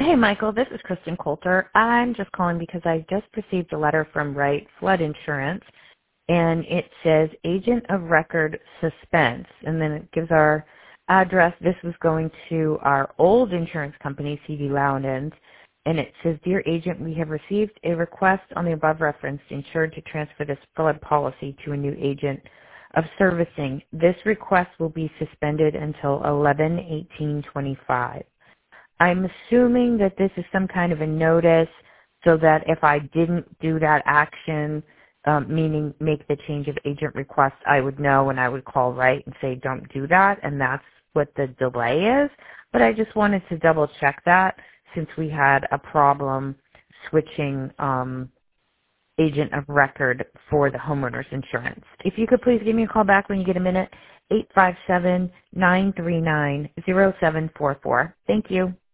Hey, Michael, this is Kristen Coulter. I'm just calling because I just received a letter from Wright Flood Insurance, and it says agent of record suspense, and then it gives our address. This was going to our old insurance company, CD Loudons, and it says, Dear Agent, we have received a request on the above referenced insured to transfer this flood policy to a new agent of servicing. This request will be suspended until 11/18/25. I'm assuming that this is some kind of a notice so that if I didn't do that action, meaning make the change of agent request, I would know and I would call Wright and say don't do that, and that's what the delay is. But I just wanted to double check that since we had a problem switching agent of record for the homeowner's insurance. If you could please give me a call back when you get a minute, 857-939-0744. Thank you.